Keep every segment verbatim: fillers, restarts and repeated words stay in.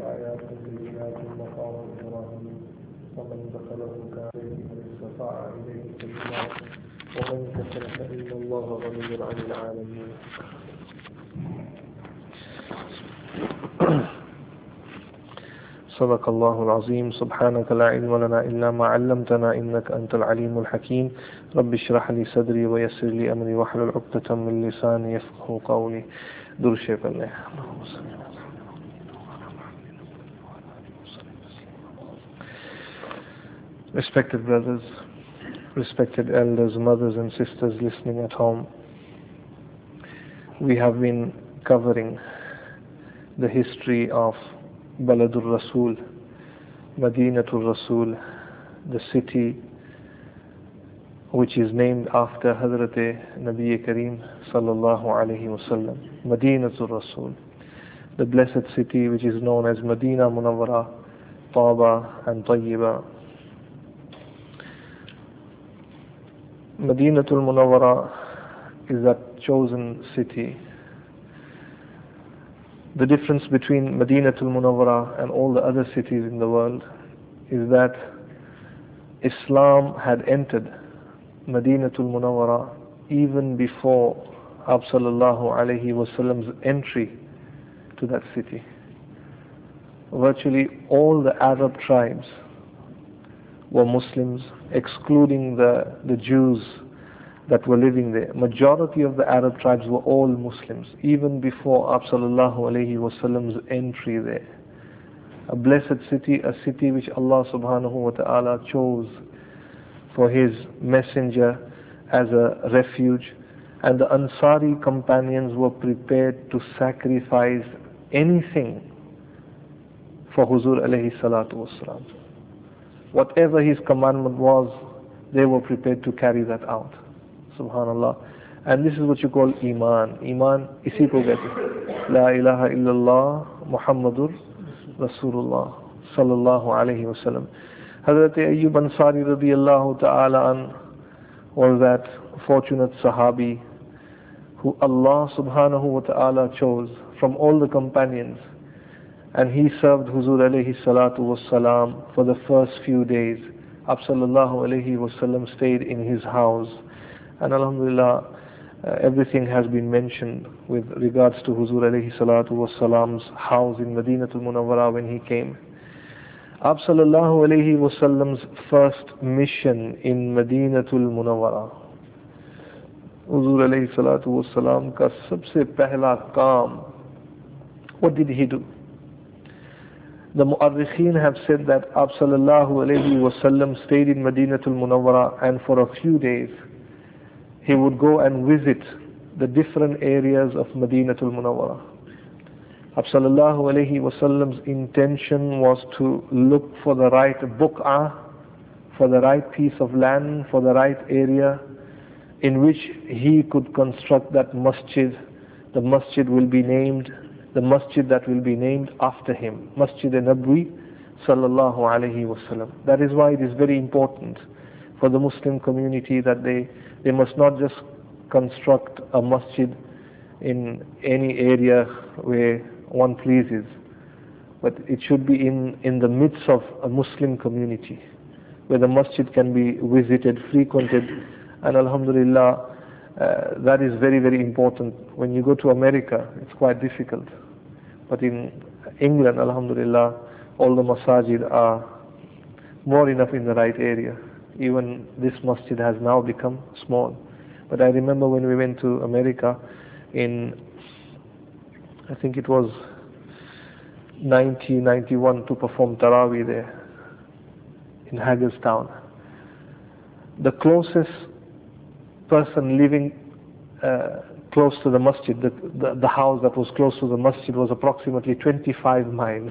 آيات بينات مقام إبراهيم ومن دخله كان من استطاع إليه سبيلا ومن كفر فإن الله غني عن العالمين. صدق الله العظيم. سبحانك لا علم لنا إلا ما علمتنا إنك أنت العليم الحكيم. رب اشرح لي صدري ويسر لي أمري واحلل عقدة من لساني يفقهوا قولي. درود شریف الله. Respected brothers, respected elders, mothers and sisters listening at home, we have been covering the history of Baladur Rasul, Madinatul Rasul, the city which is named after Hazrat Nabi Kareem sallallahu alayhi wasallam, Madinatul Rasul, the blessed city which is known as Madina Munawwara, Taba and Tayyiba. Madinatul Munawwara is that chosen city. The difference between Madinatul Munawwara and all the other cities in the world is that Islam had entered Madinatul Munawwara even before Abu sallallahu alayhi wasallam's entry to that city. Virtually all the Arab tribes were Muslims, excluding the, the Jews that were living there. Majority of the Arab tribes were all Muslims, even before Abu sallallahu alayhi wasallam's entry there. A blessed city, a city which Allah subhanahu wa ta'ala chose for His messenger as a refuge, and the Ansari companions were prepared to sacrifice anything for Huzur alayhi salatu wasalam. Whatever his commandment was, they were prepared to carry that out. Subhanallah. And this is what you call Iman. Iman isi ko kehte hain. La ilaha illallah Muhammadur Rasulullah sallallahu alayhi wa sallam. Hazrat Ayyub Ansari radiyallahu ta'ala an was that fortunate Sahabi who Allah subhanahu wa ta'ala chose from all the companions, and he served Huzur alayhi salatu wassalam for the first few days. Abu sallallahu alayhi wasallam stayed in his house, and alhamdulillah, uh, everything has been mentioned with regards to Huzur alayhi salatu wassalam's house in Madinatul Munawwara when he came. Abu sallallahu alayhi wasallam's first mission in Madinatul Munawwara, Huzur alayhi salatu wassalam ka sabse pehla kaam, what did he do? The Mu'arrikheen have said that Abu sallallahu alayhi wasallam stayed in Madinatul Munawwara, and for a few days he would go and visit the different areas of Madinatul Munawwara. Abu sallallahu alayhi wasallam's intention was to look for the right buq'ah, for the right piece of land, for the right area in which he could construct that masjid. The masjid will be named the masjid that will be named after him, Masjid-e-Nabwi sallallahu alayhi wasallam. That is why it is very important for the Muslim community that they, they must not just construct a masjid in any area where one pleases, but it should be in, in the midst of a Muslim community where the masjid can be visited, frequented, and alhamdulillah, Uh, that is very, very important. When you go to America, it's quite difficult. But in England, alhamdulillah, all the masajid are more enough in the right area. Even this masjid has now become small. But I remember when we went to America in, I think it was nineteen ninety-one, to perform Taraweeh there in Hagerstown. The closest person living uh, close to the masjid, the, the, the house that was close to the masjid was approximately twenty-five miles.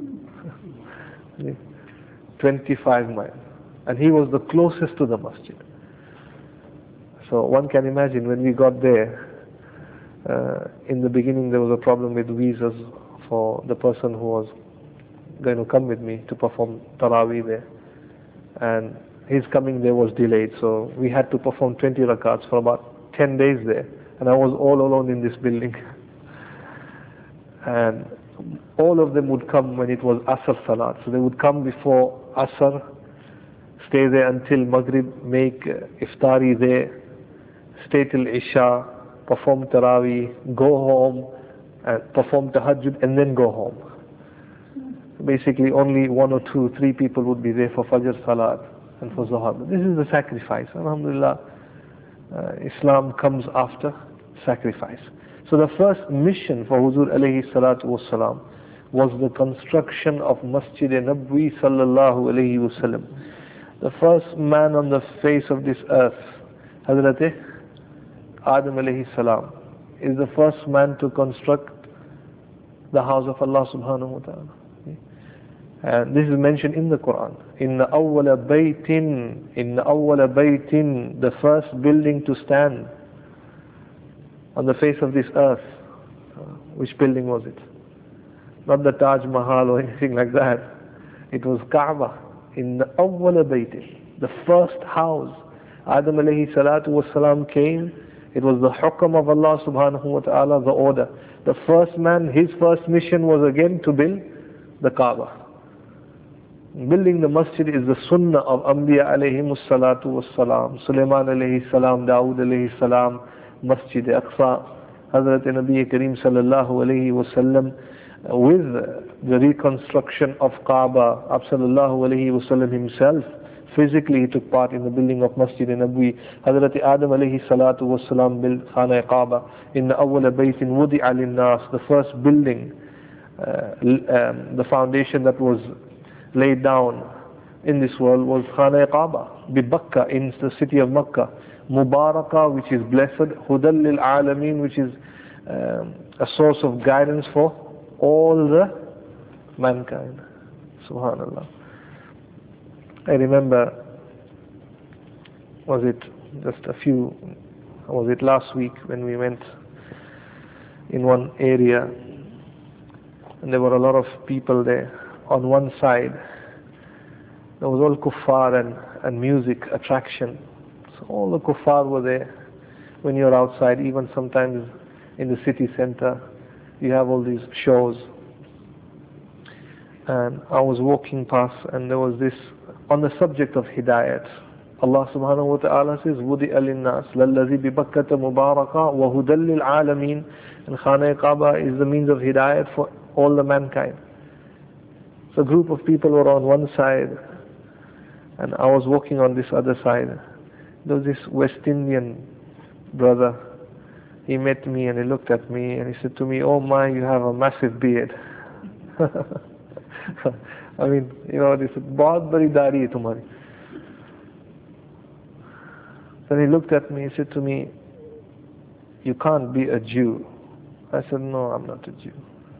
twenty-five miles. And he was the closest to the masjid. So one can imagine when we got there, uh, in the beginning there was a problem with visas for the person who was going to come with me to perform Taraweeh there. And his coming there was delayed, so we had to perform twenty rakats for about ten days there, and I was all alone in this building. And all of them would come when it was Asr Salat. So they would come before Asr, stay there until Maghrib, make uh, iftari there, stay till Isha, perform Taraweeh, go home, and perform Tahajjud, and then go home. Basically only one or two, three people would be there for Fajr Salat and for Zuhr. This is the sacrifice. Alhamdulillah, uh, Islam comes after sacrifice. So the first mission for Huzur alayhi salatu wasalam was the construction of Masjid Nabwi sallallahu alayhi wasallam. The first man on the face of this earth, Hazrat Adam alayhi salam, is the first man to construct the house of Allah subhanahu wa ta'ala. And this is mentioned in the Quran. Inna awwala baytin, inna awwala baytin, the first building to stand on the face of this earth. Uh, which building was it? Not the Taj Mahal or anything like that. It was Kaaba. Inna awwala baytin, the first house. Adam alayhi salatu wasalam came. It was the hukam of Allah subhanahu wa ta'ala, the order. The first man, his first mission was again to build the Kaaba. Building the masjid is the sunnah of Anbiya alayhimus salatu wassalam. Sulaiman alayhi salam, Dawood alayhi salam, Masjid Aqsa, Hazrat Nabi Kareem sallallahu alayhi wasallam, with the reconstruction of Kaaba, sallallahu alayhi wasallam himself, physically he took part in the building of Masjid Nabwi. Hazrat Adam alayhi salatu wassalam built Khana Kaaba. In the awwala baytin wudi'a lin-nas, the first building, uh, um, the foundation that was laid down in this world was Khana Kaaba, bi Bakka, in the city of Makkah. Mubarakah, which is blessed. Hudal lil Alameen, which is um, a source of guidance for all the mankind. Subhanallah. I remember, was it just a few, was it last week when we went in one area and there were a lot of people there. On one side there was all kuffar and, and music attraction. So all the kuffar were there. When you're outside, even sometimes in the city center, you have all these shows. And I was walking past and there was this, on the subject of hidayat, Allah subhanahu wa ta'ala says, وُدِئَ لِلنَّاسِ لَلَّذِي بِبَكَّةَ مُبَارَكًا وَهُدًى لِلْعَالَمِينَ. And Khana Kaaba is the means of hidayat for all the mankind. So a group of people were on one side and I was walking on this other side. There was this West Indian brother. He met me and he looked at me and he said to me, "Oh my, you have a massive beard." I mean, you know, he said, "Bahut badi dari hai tumhari." Then he looked at me, he said to me, "You can't be a Jew." I said, "No, I'm not a Jew."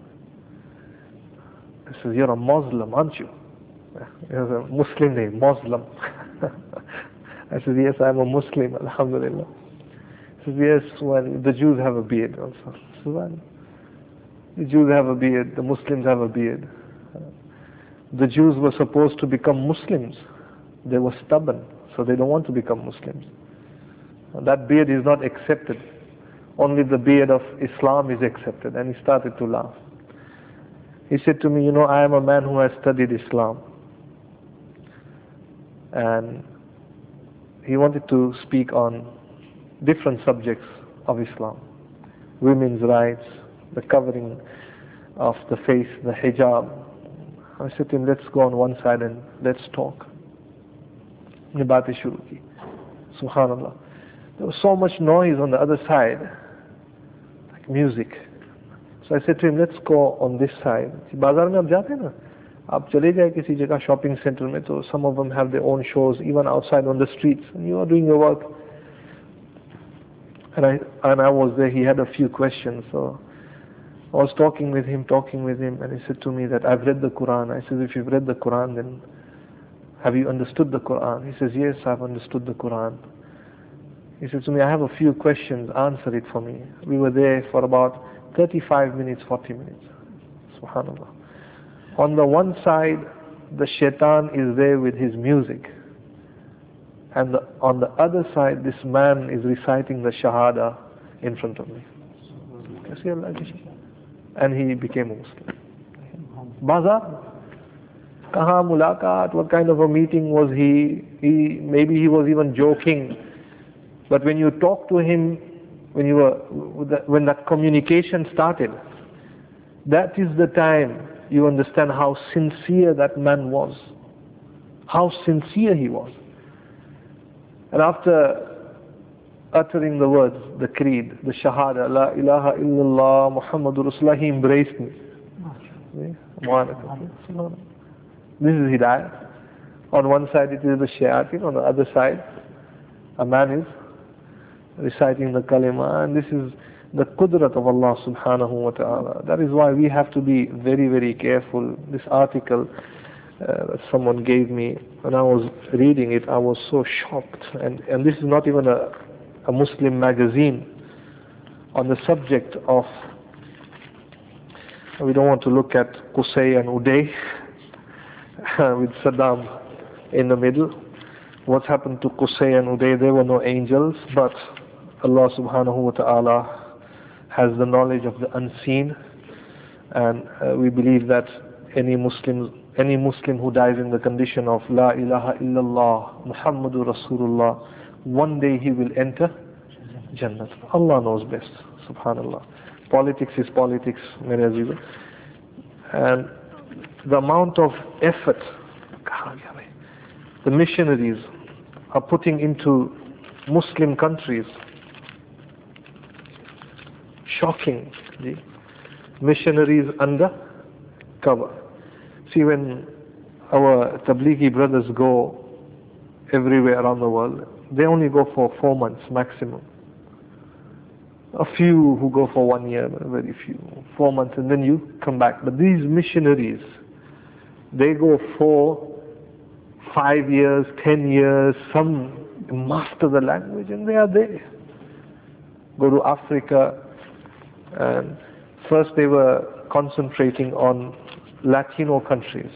He says, "You're a Muslim, aren't you?" He was a Muslim name, Muslim. I said, "Yes, I'm a Muslim, alhamdulillah." He says, "Yes, well, the Jews have a beard also." I said, "Well, the Jews have a beard, the Muslims have a beard." The Jews were supposed to become Muslims. They were stubborn, so they don't want to become Muslims. That beard is not accepted. Only the beard of Islam is accepted. And he started to laugh. He said to me, "You know, I am a man who has studied Islam." And he wanted to speak on different subjects of Islam. Women's rights, the covering of the face, the hijab. I said to him, "Let's go on one side and let's talk." Ye baatein shuru ki. Subhanallah. There was so much noise on the other side, like music. So I said to him, "Let's go on this side." Bazaar mein aap jaate hain na, aap chale jaye kisi jagah shopping center mein, so some of them have their own shows, even outside on the streets, and you are doing your work. And I and I was there. He had a few questions, so I was talking with him, talking with him, and he said to me that I've read the Quran. I said, "If you've read the Quran, then have you understood the Quran?" He says, "Yes, I've understood the Quran." He said to me, "I have a few questions, answer it for me." We were there for about thirty-five minutes, forty minutes. Subhanallah. On the one side, the shaitan is there with his music. And the, on the other side, this man is reciting the Shahada in front of me. And he became a Muslim. Bazaar. Kaha mulaqat, what kind of a meeting was he? He maybe he was even joking. But when you talk to him, when you were when that communication started, that is the time you understand how sincere that man was. How sincere he was. And after uttering the words, the creed, the shahada, la ilaha illallah Muhammadur Rasulullah, he embraced me. This is hidayah. On one side it is the shayateen, on the other side a man is reciting the kalima, and this is the qudrat of Allah subhanahu wa ta'ala. That is why we have to be very, very careful. This article uh, that someone gave me, when I was reading it, I was so shocked. And, and this is not even a, a Muslim magazine on the subject of, we don't want to look at Qusay and Uday with Saddam in the middle. What happened to Qusay and Uday? There were no angels, but Allah subhanahu wa ta'ala has the knowledge of the unseen, and uh, we believe that any Muslim, any Muslim who dies in the condition of La ilaha illallah Muhammadur Rasulullah, one day he will enter Jannah. Allah knows best, subhanallah. Politics is politics, many as you. And the amount of effort the missionaries are putting into Muslim countries, shocking. The missionaries under cover. See, when our Tablighi brothers go everywhere around the world, they only go for four months maximum. A few who go for one year, very few, four months, and then you come back. But these missionaries, they go for five years, ten years, some master the language, and they are there. Go to Africa, and first they were concentrating on Latino countries.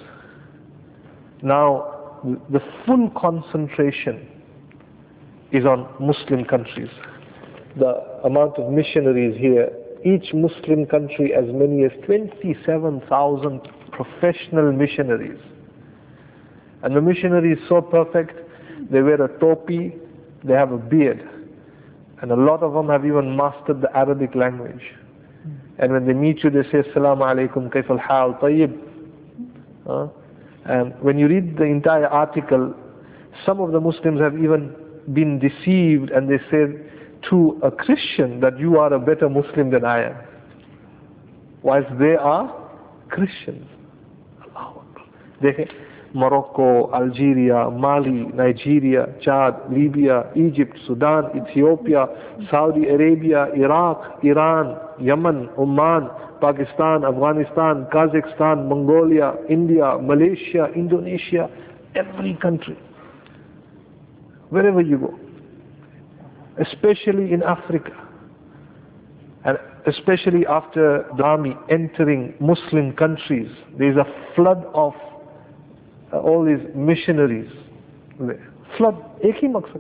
Now the full concentration is on Muslim countries. The amount of missionaries here, each Muslim country as many as twenty-seven thousand professional missionaries. And the missionary is so perfect, they wear a topi, they have a beard. And a lot of them have even mastered the Arabic language. And when they meet you, they say, Assalamu alaikum, kaif al-hal, tayyib. Uh, and when you read the entire article, some of the Muslims have even been deceived, and they said to a Christian that you are a better Muslim than I am, whilst they are Christians. They, Morocco, Algeria, Mali, Nigeria, Chad, Libya, Egypt, Sudan, Ethiopia, Saudi Arabia, Iraq, Iran, Yemen, Oman, Pakistan, Afghanistan, Kazakhstan, Mongolia, India, Malaysia, Indonesia, every country, wherever you go, especially in Africa, and especially after the army entering Muslim countries, there is a flood of uh, all these missionaries. Flood, ek hi maqsad.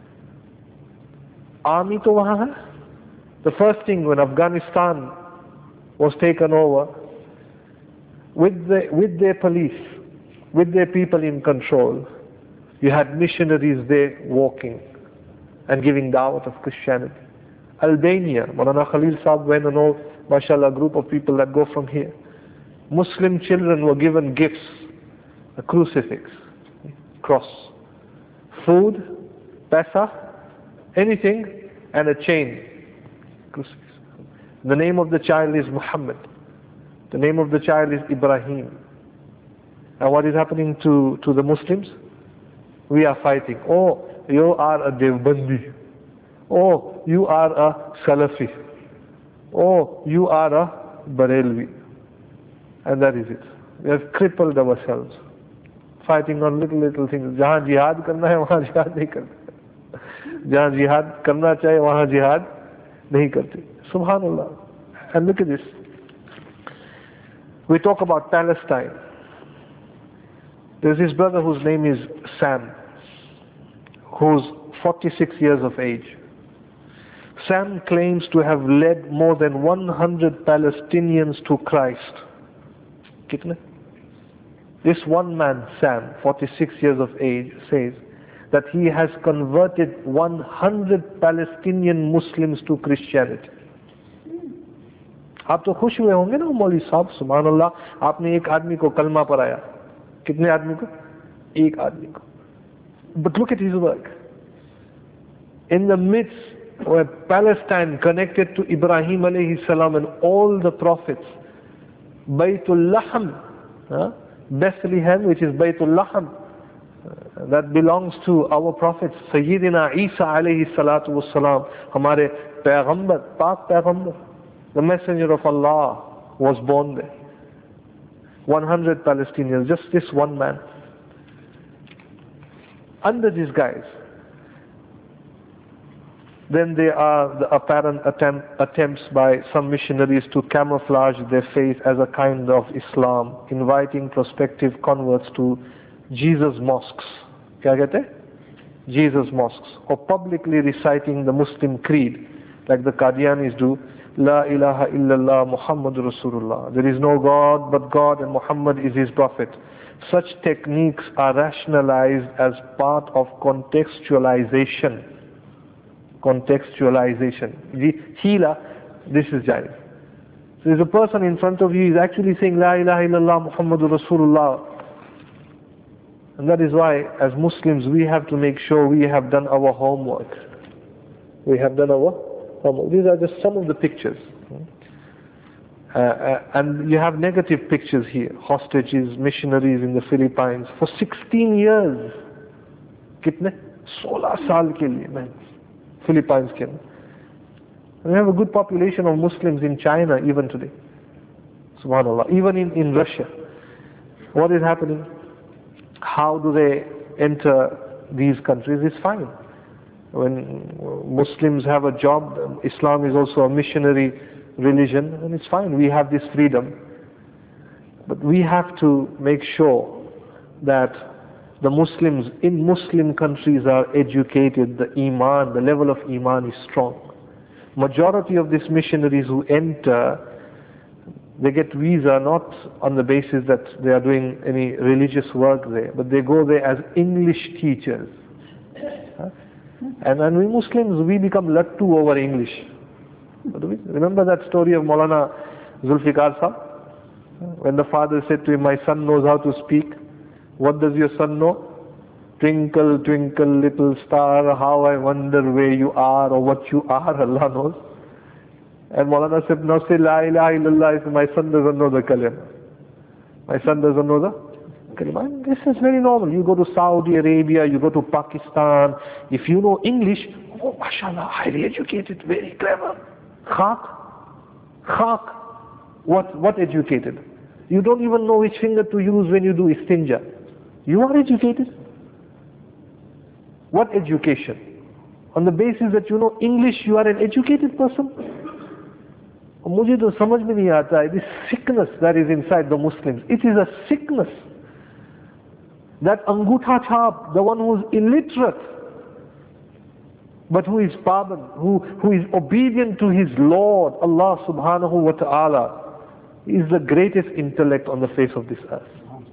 Army to wahan hai. The first thing when Afghanistan was taken over, with the with their police, with their people in control, you had missionaries there walking and giving da'wat of Christianity. Albania, Maulana Khalil Saab went and all, mashallah, a group of people that go from here. Muslim children were given gifts, a crucifix, cross, food, pesa, anything, and a chain, crucifix. The name of the child is Muhammad. The name of the child is Ibrahim. And what is happening to, to the Muslims? We are fighting. Oh, you are a Devbandi. Oh, you are a Salafi. Oh, you are a Barelvi. And that is it. We have crippled ourselves, fighting on little, little things. Jahan jihad karna hai, wahan jihad nahi karte. Jahan jihad karna chahe, wahan jihad nahi karte. Subhanallah. And look at this. We talk about Palestine. There's this brother whose name is Sam, who's forty-six years of age. Sam claims to have led more than one hundred Palestinians to Christ. Kitne? This one man, Sam, forty-six years of age, says that he has converted one hundred Palestinian Muslims to Christianity. आप तो खुश हुए होंगे ना मौलवी साहब, सुभान अल्लाह, आपने एक आदमी को कलमा पढ़ाया. कितने आदमी को? एक आदमी को. But look at his work. In the midst where Palestine connected to Ibrahim alayhi salam and all the prophets, Baytul Lahm, huh? Bethlehem, which is Baytul Lahm, uh, that belongs to our prophets, Sayyidina Isa alayhi salatu wassalam, Hamare Payghambar, Pak Payghambar, the messenger of Allah was born there. one hundred Palestinians, just this one man. Under these guys, then there are the apparent attempt, attempts by some missionaries to camouflage their faith as a kind of Islam, inviting prospective converts to Jesus mosques. Kya kehte? Jesus mosques. Or publicly reciting the Muslim creed, like the Qadianis do. La ilaha illallah Muhammadur Rasulullah. There is no God but God and Muhammad is his prophet. Such techniques are rationalized as part of contextualization. Contextualization. Hila, this is Jaiz. So there's a person in front of you is actually saying La ilaha illallah Muhammadur Rasulullah. And that is why as Muslims we have to make sure we have done our homework. We have done our homework. These are just some of the pictures. Uh, uh, and you have negative pictures here. Hostages, missionaries in the Philippines for sixteen years. Kitne? sola saal ke liye, man. Philippines ke. We have a good population of Muslims in China even today. Subhanallah. Even in, in Russia. What is happening? How do they enter these countries? It's fine. When Muslims have a job, Islam is also a missionary religion, and it's fine. We have this freedom. But we have to make sure that the Muslims in Muslim countries are educated, the Iman, the level of Iman is strong. Majority of these missionaries who enter, they get visa not on the basis that they are doing any religious work there, but they go there as English teachers. Huh? And, and we Muslims, we become lattu over English. Remember that story of Maulana Zulfikar Sahib? When the father said to him, my son knows how to speak. What does your son know? Twinkle, twinkle, little star, how I wonder where you are or what you are, Allah knows. And Maulana said, now say La ilaha illallah. Said, my son doesn't know the kalima. My son doesn't know the kalima. And this is very normal. You go to Saudi Arabia, you go to Pakistan. If you know English, oh mashallah, highly educated, very clever. Khak? Khak? What, what educated? You don't even know which finger to use when you do istinja. You are educated. What education? On the basis that you know English, you are an educated person? मुझे तो समझ में नहीं आता है, this sickness that is inside the Muslims. It is a sickness. That angutha chhap, the one who is illiterate, but who is paban, who, who is obedient to his Lord, Allah subhanahu wa ta'ala, is the greatest intellect on the face of this earth.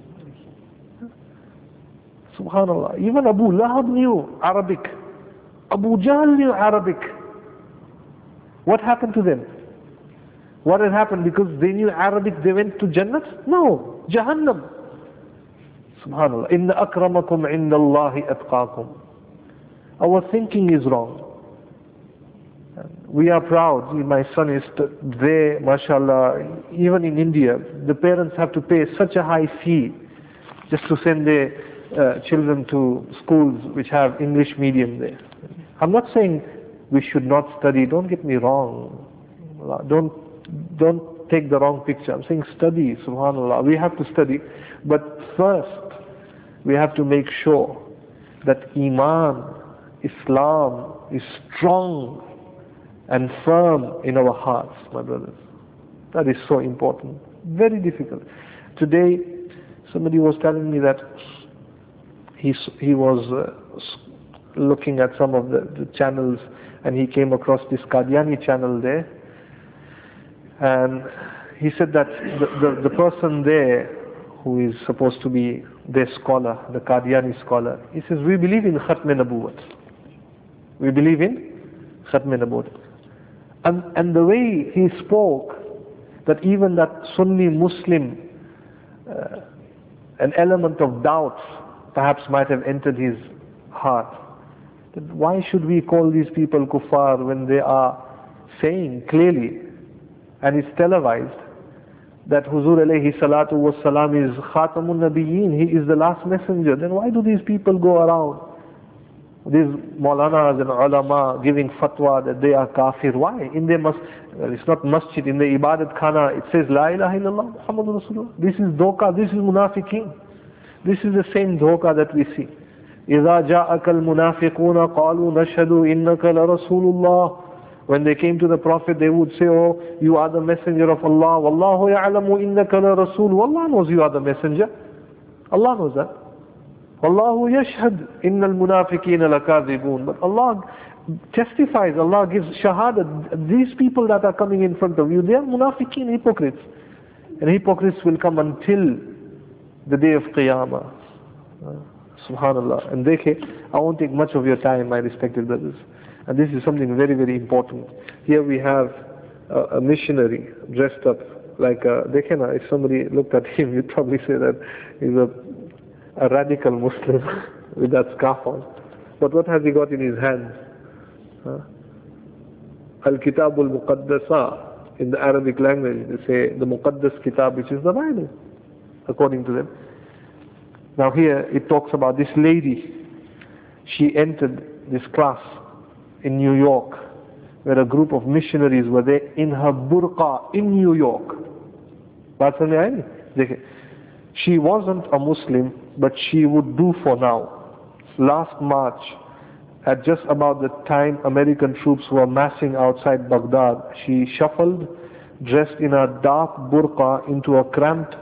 Subhanallah. Even Abu Lahab knew Arabic. Abu Jahl knew Arabic. What happened to them? What had happened? Because they knew Arabic, they went to Jannat? No. Jahannam. Subhanallah. Inna akramakum inda Allahi atqakum. Our thinking is wrong. We are proud. My son is there, mashallah. Even in India, the parents have to pay such a high fee just to send their uh, children to schools which have English medium there. I'm not saying we should not study. Don't get me wrong. Don't don't take the wrong picture. I'm saying study, subhanallah. We have to study. But first, we have to make sure that Iman, Islam is strong and firm in our hearts, my brothers. That is so important. Very difficult. Today, somebody was telling me that he, he was uh, looking at some of the, the channels and he came across this Qadiani channel there. And he said that the, the, the person there who is supposed to be their scholar, the Qadiani scholar, he says, we believe in Khatm Nabuwat. We believe in Khatm Nabuwat. And, and the way he spoke, that even that Sunni Muslim, uh, an element of doubt perhaps might have entered his heart. That why should we call these people kuffar when they are saying clearly, and it's televised, that Huzur alayhi salatu was salam is Khatamun Nabiyyin, he is the last messenger? Then why do these people go around, these Maulanas and ulama, giving fatwa that they are kafir? Why? In their mas well, it's not masjid, in the ibadat khana it says La ilaha illallah Muhammadur Rasulullah. This is dhoka, this is munafiqeen. This is the same dhoka that we see. إِذَا جَاءَكَ الْمُنَافِقُونَ قَالُوا نَشْهَدُ إِنَّكَ لَرَسُولُ اللَّهِ. When they came to the Prophet, they would say, oh, you are the messenger of Allah. وَاللَّهُ يَعْلَمُ إِنَّكَ لَرَسُولُ. Allah knows you are the messenger. Allah knows that. وَاللَّهُ يَشْهَدُ إِنَّ الْمُنَافِقِينَ لَكَاذِبُونَ. But Allah testifies, Allah gives shahada. These people that are coming in front of you, they are munafiqeen, hypocrites. And hypocrites will come until the day of Qiyamah. Uh, Subhanallah. And dekhe, I won't take much of your time, my respected brothers. And this is something very, very important. Here we have a, a missionary dressed up like a, dekhena, if somebody looked at him, you'd probably say that he's a, a radical Muslim with that scarf on. But what has he got in his hands? Huh? Al-Kitab al-Muqaddasa, in the Arabic language, they say the Muqaddas Kitab, which is the Bible, according to them. Now here it talks about this lady. She entered this class in New York, where a group of missionaries were there in her burqa in New York. She wasn't a Muslim, but she would do for now. Last March, at just about the time American troops were massing outside Baghdad, she shuffled, dressed in a dark burqa, into a cramped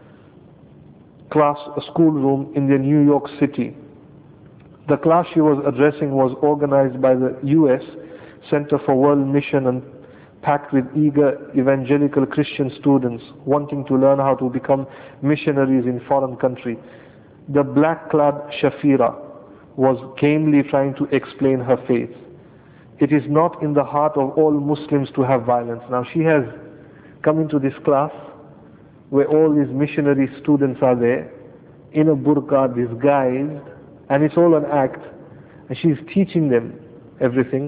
class, a schoolroom in the New York City. The class she was addressing was organized by the U S Center for World Mission and packed with eager evangelical Christian students wanting to learn how to become missionaries in foreign country. The black-clad Shafira was gamely trying to explain her faith. It is not in the heart of all Muslims to have violence. Now she has come into this class where all these missionary students are there, in a burqa, disguised, and it's all an act, and she's teaching them everything,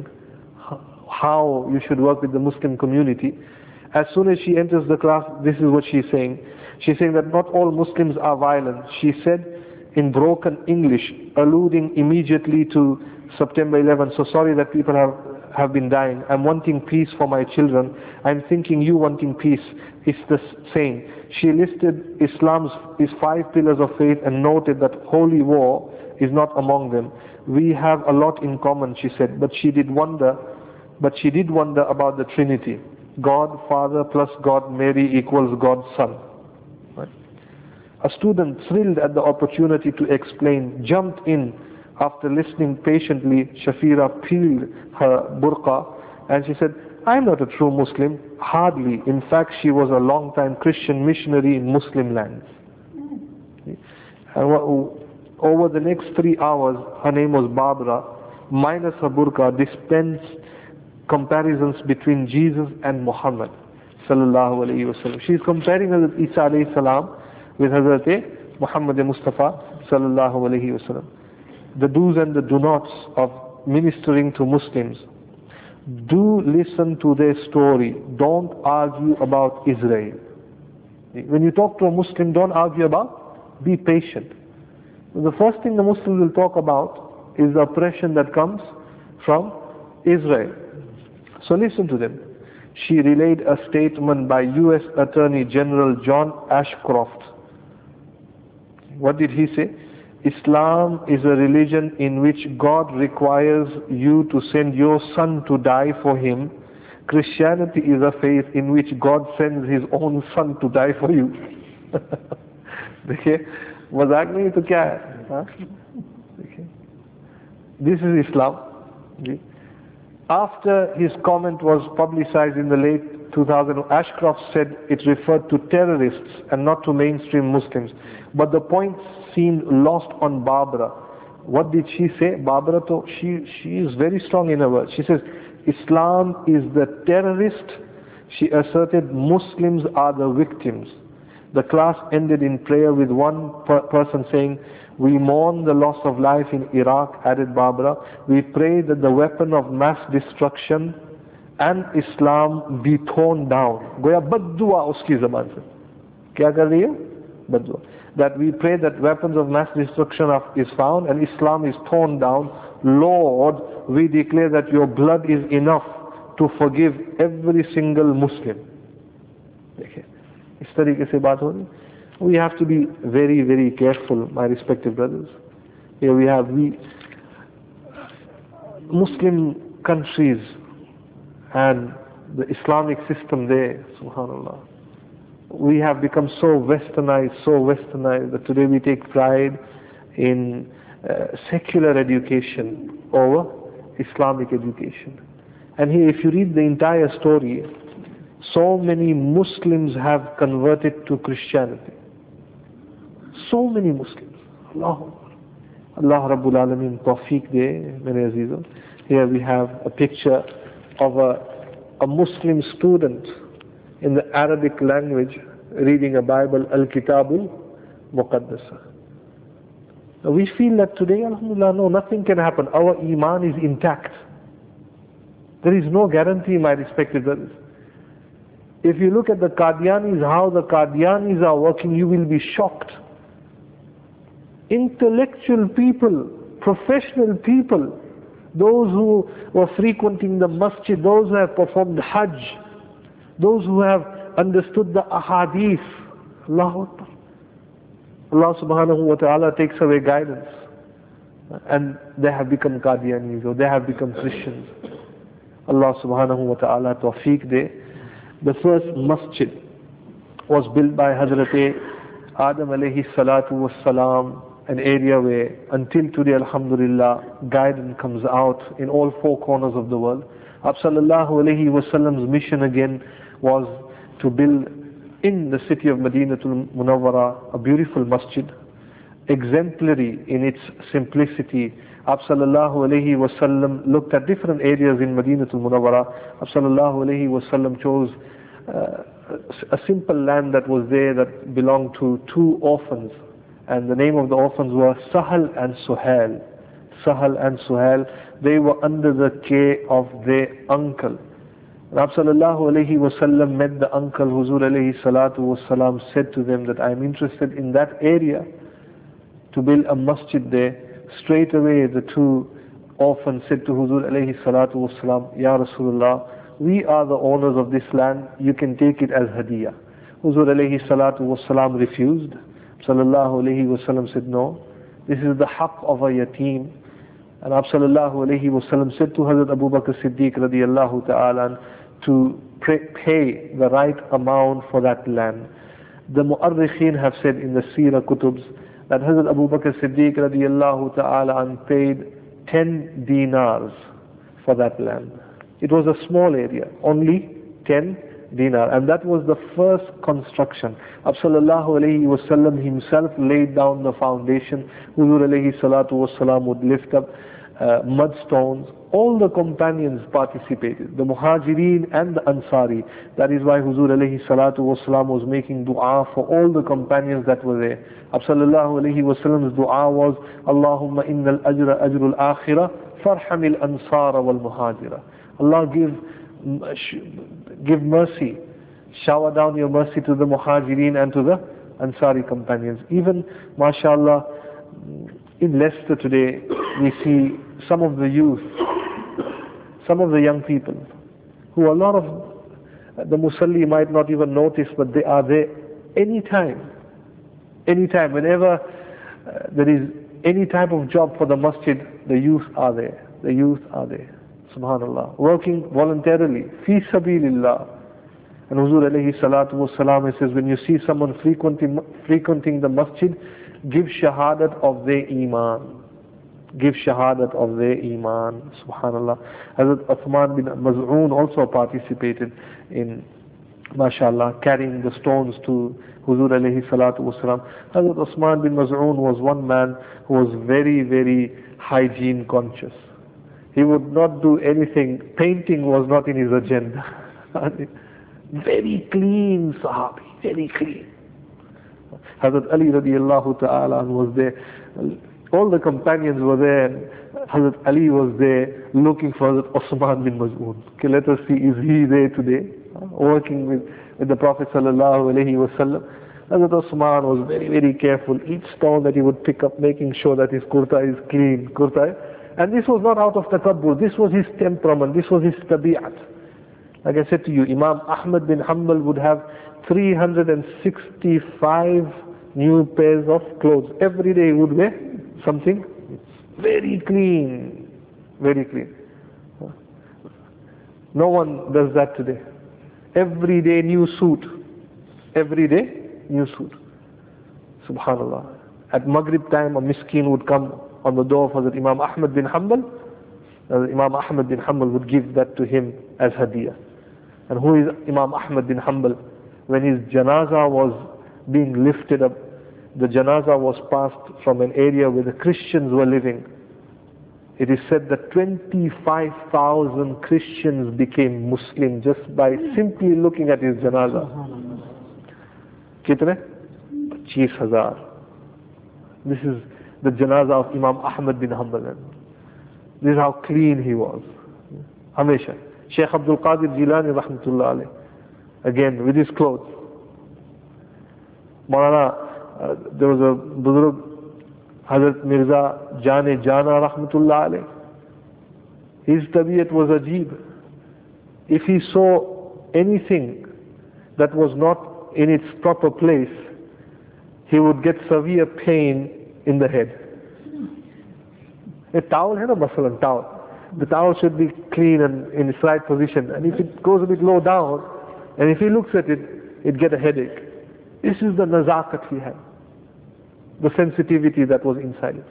how you should work with the Muslim community. As soon as she enters the class, this is what she's saying. She's saying that not all Muslims are violent. She said in broken English, alluding immediately to September eleventh, so sorry that people have have been dying. I'm wanting peace for my children. I'm thinking you wanting peace. It's the same. She listed Islam's is five pillars of faith and noted that holy war is not among them. We have a lot in common, she said, but she did wonder, but she did wonder about the Trinity. God Father plus God Mary equals God Son. Right? A student, thrilled at the opportunity to explain, jumped in. After listening patiently, Shafira peeled her burqa and she said, I'm not a true Muslim. Hardly. In fact, she was a long-time Christian missionary in Muslim lands. And over the next three hours, her name was Barbara, minus her burqa, dispensed comparisons between Jesus and Muhammad sallallahu alayhi wasallam. She is comparing Hazrat Isa alayhi salam with Hazrat Muhammad Mustafa sallallahu alayhi wasallam. The do's and the do nots of ministering to Muslims. Do listen to their story. Don't argue about Israel. When you talk to a Muslim, don't argue about, be patient. The first thing the Muslims will talk about is the oppression that comes from Israel. So listen to them. She relayed a statement by U S Attorney General John Ashcroft. What did he say? Islam is a religion in which God requires you to send your son to die for him. Christianity is a faith in which God sends his own son to die for you. देखिए मजाक नहीं तो क्या है? This is Islam. After his comment was publicized in the late two thousand, Ashcroft said it referred to terrorists and not to mainstream Muslims. But the point seemed lost on Barbara. What did she say? Barbara, to, she, she is very strong in her words. She says, Islam is the terrorist. She asserted Muslims are the victims. The class ended in prayer with one per person saying, we mourn the loss of life in Iraq, added Barbara. We pray that the weapon of mass destruction and Islam be torn down. Goya baddua uski zaman se. Kya kar rahi hai? Baddua. That we pray that weapons of mass destruction of, is found and Islam is torn down. Lord, we declare that your blood is enough to forgive every single Muslim. Okay. इस तरीके से बात हो रही. We have to be very, very careful, my respected brothers. Here we have we Muslim countries and the Islamic system there, subhanallah. We have become so westernized, so westernized that today we take pride in uh, secular education over Islamic education. And here if you read the entire story, so many Muslims have converted to Christianity. So many Muslims. Allah, Allah Rabbul Alameen tawfiq de, many azizan. Here we have a picture of a, a Muslim student in the Arabic language reading a Bible, Al-Kitabul Muqaddasa. We feel that today, alhamdulillah, no, nothing can happen. Our iman is intact. There is no guarantee, my respected brothers. If you look at the Qadianis, how the Qadianis are working, you will be shocked. Intellectual people, professional people, those who were frequenting the masjid, those who have performed Hajj, those who have understood the ahadith, Allahu Akbar. Allah subhanahu wa ta'ala takes away guidance and they have become Qadianis or they have become Christians. Allah subhanahu wa ta'ala tawfiq de. The first masjid was built by Hazrat Adam alayhi salatu was salam, an area where until today alhamdulillah guidance comes out in all four corners of the world. Abd sallallahu alayhi wa sallam's mission again was to build in the city of Madinatul Munawwara a beautiful masjid, exemplary in its simplicity. Abd sallallahu alayhi wa sallam looked at different areas in Madinatul Munawwara. Abd sallallahu alayhi wa sallam chose uh, a simple land that was there that belonged to two orphans, and the name of the orphans were Sahal and Suhail. Sahal and Suhail, they were under the care of their uncle. Rabb sallallahu alayhi wa sallam met the uncle. Huzur alayhi salatu wa salam said to them that I am interested in that area to build a masjid there. Straight away the two orphans said to Huzur alayhi salatu wa salam, Ya Rasulullah, we are the owners of this land, you can take it as hadiyah. Huzur alayhi salatu wa salam refused. Sallallahu alayhi wa sallam said, no, this is the haqq of a yateem. And Abd sallallahu alayhi wa sallam said to Hazrat Abu Bakr Siddiq radiyallahu ta'ala to pay the right amount for that land. The mu'arrikhin have said in the Seerah Kutubs that Hazrat Abu Bakr Siddiq radiyallahu ta'ala paid ten dinars for that land. It was a small area, only ten dinar, and that was the first construction. Abd sallallahu alayhi wa sallam himself laid down the foundation. Huzur alayhi salatu wa salam would lift up uh, mud stones. All the companions participated, the Muhajirin and the Ansari. That is why Huzur alayhi salatu wa salam was making dua for all the companions that were there. Abd sallallahu alayhi wa sallam's dua was, Allahumma innal ajra ajrul akhirah farhamil ansara wal muhajira. Allah give give mercy, shower down your mercy to the Muhajirin and to the Ansari companions. Even, mashallah, in Leicester today, we see some of the youth, some of the young people, who a lot of the Musalli might not even notice, but they are there anytime. Anytime, whenever uh, there is any type of job for the masjid, the youth are there. The youth are there. Subhanallah, working voluntarily, fi sabilillah. And Huzur alayhi salatu wa salam says, when you see someone frequenting, frequenting the masjid, give shahadat of their iman. Give shahadat of their iman. Subhanallah. Hazrat Uthman bin Maz'un also participated in mashallah, carrying the stones to Huzur alayhi salatu wasalam. Hazrat Usman bin Maz'un was one man who was very, very hygiene conscious. He would not do anything, painting was not in his agenda. Very clean Sahabi, very clean. Hazrat Ali radiallahu ta'ala was there. All the companions were there, and Hazrat Ali was there looking for Hazrat Usman bin Maz'un. Okay, let us see, is he there today? Working with, with the Prophet sallallahu alayhi wa sallam. Hazrat Usman was very, very careful. Each stone that he would pick up, making sure that his kurta is clean. Kurta. And this was not out of takabbur. This was his temperament. This was his tabi'at. Like I said to you, Imam Ahmad bin Hanbal would have three hundred sixty-five new pairs of clothes. Every day he would wear something very clean. Very clean. No one does that today. Every day new suit. Every day new suit. Subhanallah. At Maghrib time, a miskin would come on the door of Hazrat Imam Ahmad bin Hanbal. Hazrat Imam Ahmad bin Hanbal would give that to him as hadiyah. And who is Imam Ahmad bin Hanbal? When his janazah was being lifted up, the janazah was passed from an area where the Christians were living. It is said that twenty-five thousand Christians became Muslim just by simply looking at his janazah. Kitne? twenty-five thousand. This is the janazah of Imam Ahmad bin Hanbal. This is how clean he was. Hamesha. Shaykh Abdul Qadir Jilani rahmatullah alayh. Again, with his clothes. Maulana, uh, there was a Buzurg, Hazrat Mirza Jane Jana rahmatullah alayh. His tabiyat was ajib. If he saw anything that was not in its proper place, he would get severe pain in the head. A towel, hai na, masalan, towel. The towel should be clean and in its right position. And if it goes a bit low down, and if he looks at it, he'd get a headache. This is the nazakat he had. The sensitivity that was inside it.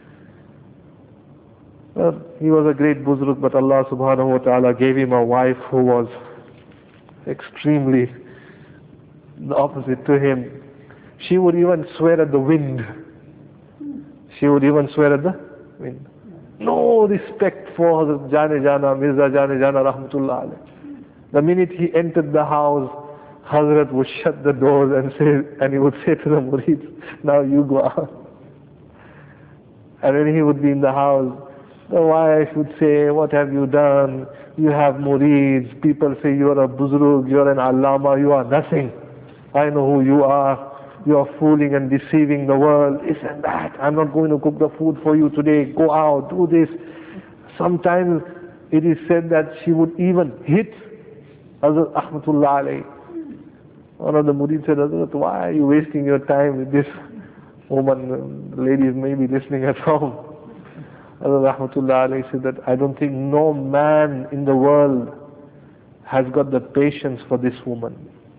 Well, he was a great buzruk, but Allah subhanahu wa ta'ala gave him a wife who was extremely the opposite to him. She would even swear at the wind. She would even swear at the wind. No respect for Hazrat Jane Jana, Mirza Jane Jana rahmatullah alayh. The minute he entered the house, Hazrat would shut the doors and say, and he would say to the murids, now you go out. And when he would be in the house, the wife would say, what have you done? You have murids. People say you are a buzrug, you are an allama, you are nothing. I know who you are. You are fooling and deceiving the world, this and that. I'm not going to cook the food for you today. Go out, do this. Sometimes it is said that she would even hit Hazrat Ahmadullah alayhi. One of the murid said, Hazrat, why are you wasting your time with this woman? Ladies may be listening at home. Hazrat Ahmadullah alayhi said that I don't think no man in the world has got the patience for this woman.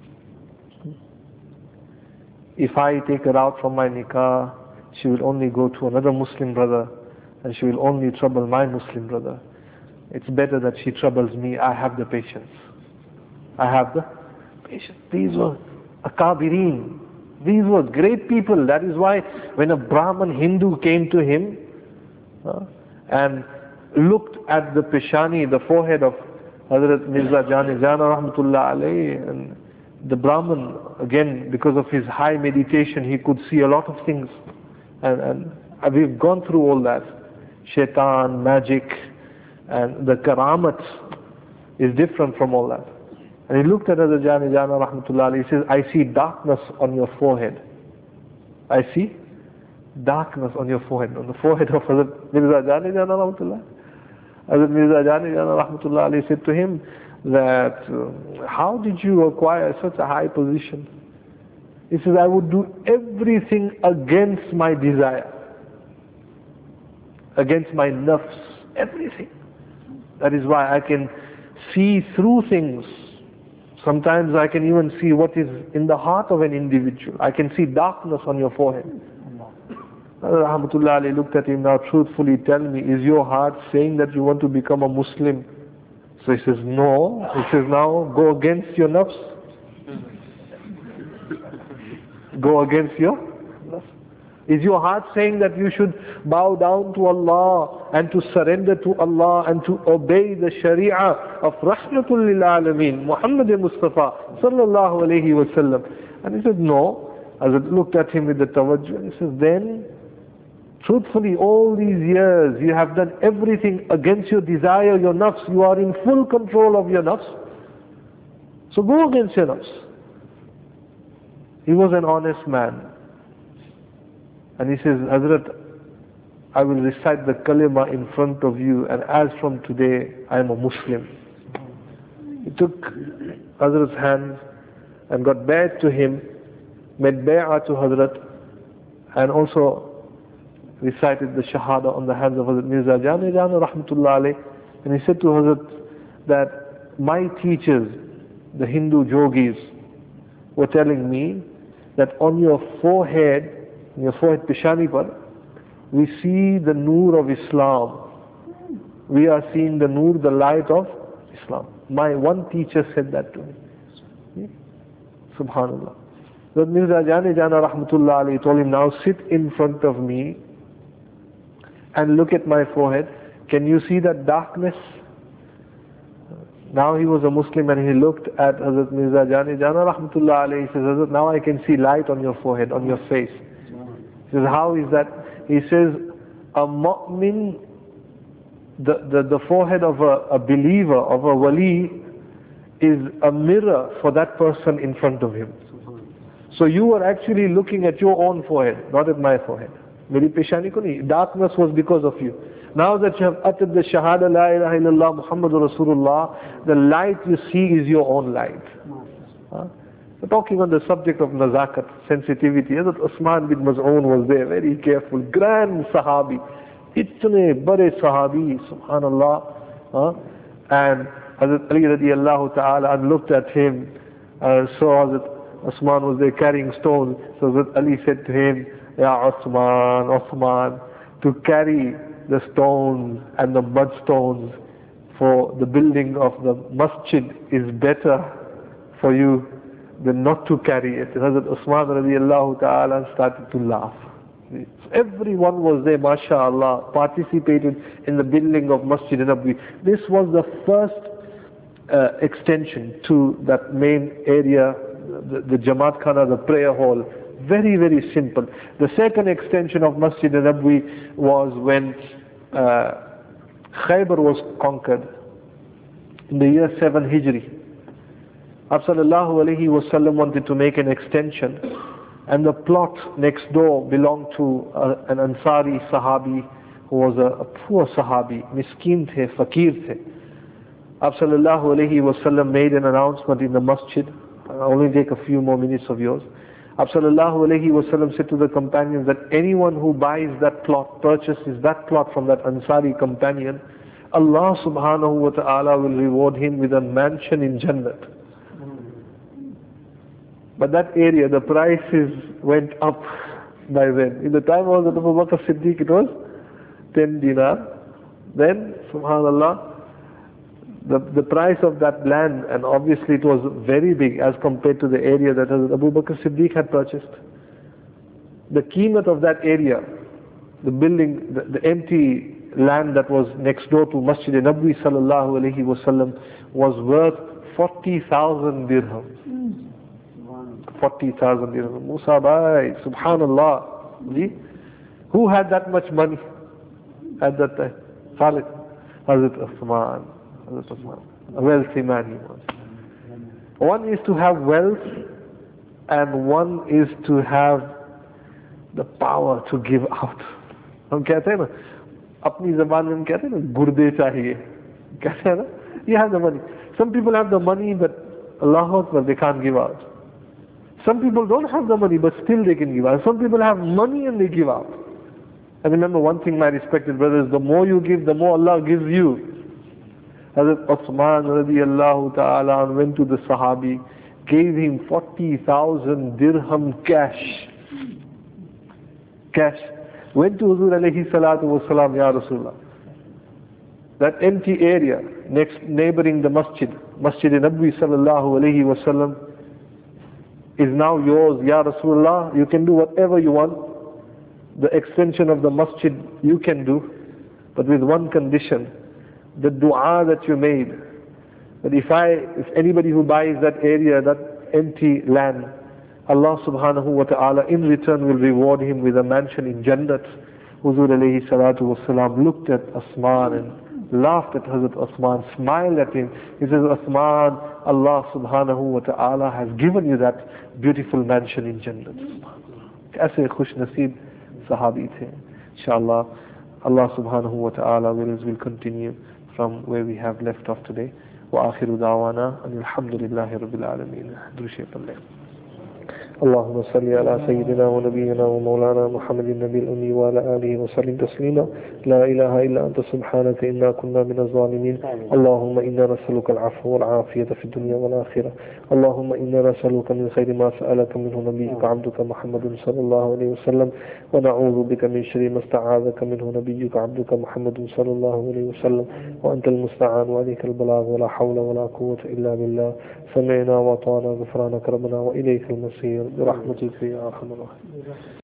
If I take her out from my nikah, she will only go to another Muslim brother, and she will only trouble my Muslim brother. It's better that she troubles me. I have the patience. I have the patience. These were akabirin. These were great people. That is why when a Brahmin Hindu came to him uh, and looked at the peshani, the forehead of Hazrat Mirza Jane Jana rahmatullah alayhi, and the Brahmin, again, because of his high meditation, he could see a lot of things. And, and we've gone through all that. Shaitan, magic, and the karamat is different from all that. And he looked at Hazrat Jane Jana rahmatullah alayhi, he says, I see darkness on your forehead. I see darkness on your forehead, on the forehead of Hazrat Mirza Jane Jana rahmatullah. Hazrat Mirza Jane Jana rahmatullah alayhi said to him, that uh, how did you acquire such a high position? He says, I would do everything against my desire, against my nafs, everything. That is why I can see through things. Sometimes I can even see what is in the heart of an individual. I can see darkness on your forehead. Rahmatullah Ali looked at him, now truthfully tell me, is your heart saying that you want to become a Muslim? So he says, no. He says, now go against your nafs. go against your nafs? Is your heart saying that you should bow down to Allah and to surrender to Allah and to obey the Sharia of Rahmatul lil Alameen, Muhammad Mustafa sallallahu alayhi wa sallam? And he said, no. As I looked at him with the tawajjuh, and he says, then, truthfully, all these years you have done everything against your desire, your nafs. You are in full control of your nafs. So go against your nafs. He was an honest man. And he says, Hazrat, I will recite the kalima in front of you, and as from today, I am a Muslim. He took Hazrat's hand and got bay'at to him, made bay'ah to Hazrat, and also recited the shahada on the hands of Hazrat Mirza Jani Jana rahmatullah alayh. And he said to Hazrat that my teachers, the Hindu yogis, were telling me that on your forehead, in your forehead pishani par, we see the noor of Islam. We are seeing the noor, the light of Islam. My one teacher said that to me. Subhanallah. Hazrat Mirza Jani Jana rahmatullah alayhi told him, now sit in front of me and look at my forehead. Can you see that darkness? Now he was a Muslim and he looked at Hazrat Mirza Jani Jana rahmatullah alayhi. He says, Hazrat, now I can see light on your forehead, on your face. He says, how is that? He says, a mu'min, the, the, the forehead of a, a believer, of a wali, is a mirror for that person in front of him. So you were actually looking at your own forehead, not at my forehead. Meri peshani ko nahi. Darkness was because of you. Now that you have uttered the Shahada La ilaha illallah Muhammadur Rasulullah, the light you see is your own light. Huh? We're talking on the subject of nazakat, sensitivity. Hazrat Usman bin Maz'un was there, very careful, grand sahabi, itne bade sahabi, subhanallah. Huh? And Hazrat Ali radiallahu ta'ala looked at him, uh, saw Hazrat Usman was there carrying stones. So Hazrat Ali said to him, Ya Usman, Usman, to carry the stones and the mud stones for the building of the masjid is better for you than not to carry it. Hazrat Usman radiallahu ta'ala started to laugh. Everyone was there, mashallah, participated in the building of Masjid Nabawi. This was the first uh, extension to that main area, the, the Jamaat Khana, the prayer hall. Very, very simple. The second extension of Masjid Nabawi was when uh, Khaybar was conquered in the year seven Hijri. Aap sallallahu alayhi wasallam wanted to make an extension, and the plot next door belonged to uh, an Ansari Sahabi who was a, a poor Sahabi, miskeen the, fakir the. Aap sallallahu alayhi wasallam made an announcement in the masjid. I'll only take a few more minutes of yours. Aap sallallahu alayhi wasallam said to the companions that anyone who buys that plot, purchases that plot from that Ansari companion, Allah subhanahu wa ta'ala will reward him with a mansion in Jannat. But that area, the prices went up by then. In the time of Abu Bakr Siddiq, it was ten dinar. Then, subhanallah, the, the price of that land, and obviously it was very big as compared to the area that Abu Bakr Siddiq had purchased. The qeemat of that area, the building, the, the empty land that was next door to Masjid Nabawi sallallahu alayhi wasallam was worth forty thousand dirhams. forty thousand dirhams. Musa bhai, subhanallah. See? Who had that much money at that time? Khalid. Hazrat Usman. Hazrat Usman. A wealthy man he was. One is to have wealth, and one is to have the power to give out. हम कहते हैं ना, अपनी ज़बान में हम कहते हैं ना, गुर्दे चाहिए. कहते हैं ना, you have the money. Some people have the money, but Allahu Akbar, they can't give out. Some people don't have the money, but still they can give out. Some people have money and they give out. And remember one thing, my respected brothers, the more you give, the more Allah gives you. Hazrat Uthman radiallahu ta'ala went to the Sahabi, gave him forty thousand dirham cash. Cash. Went to Huzur alayhi salatu wasalam, Ya Rasulullah. That empty area, next neighboring the masjid, Masjid Nabawi sallallahu alayhi wasallam, is now yours. Ya Rasulullah, you can do whatever you want. The extension of the masjid you can do, but with one condition, the dua that you made, that if I, if anybody who buys that area, that empty land, Allah subhanahu wa ta'ala in return will reward him with a mansion in Jannat. Huzur alayhi salatu wasalam looked at Osman and laughed at Hazrat Osman, smiled at him. He says, Osman, Allah subhanahu wa ta'ala has given you that beautiful mansion in Jannat. Aise khush nasib sahabi the. Inshallah, Allah subhanahu wa ta'ala will, will continue from where we have left off today. وآخر دعوانا أن الحمد لله رب العالمين. درشي الله. اللهم صل على سيدنا ونبينا ومولانا محمد النبي الأمي وعلى آله وسلم تسليما. لا إله إلا أنت سبحانك إنا كنا من الظالمين. اللهم إنا نسألك العفو والعافية في الدنيا والآخرة. اللهم إنا نسألك من خير ما سألك منه نبيك عبدك محمد صلى الله عليه وسلم، ونعوذ بك من شر ما استعاذك منه نبيك عبدك محمد صلى الله عليه وسلم، وأنت المستعان وعليك البلاغ ولا حول ولا قوة إلا بالله. سمعنا وأطعنا غفرانك ربنا وإليك المصير برحمتك يا أرحم الراحمين.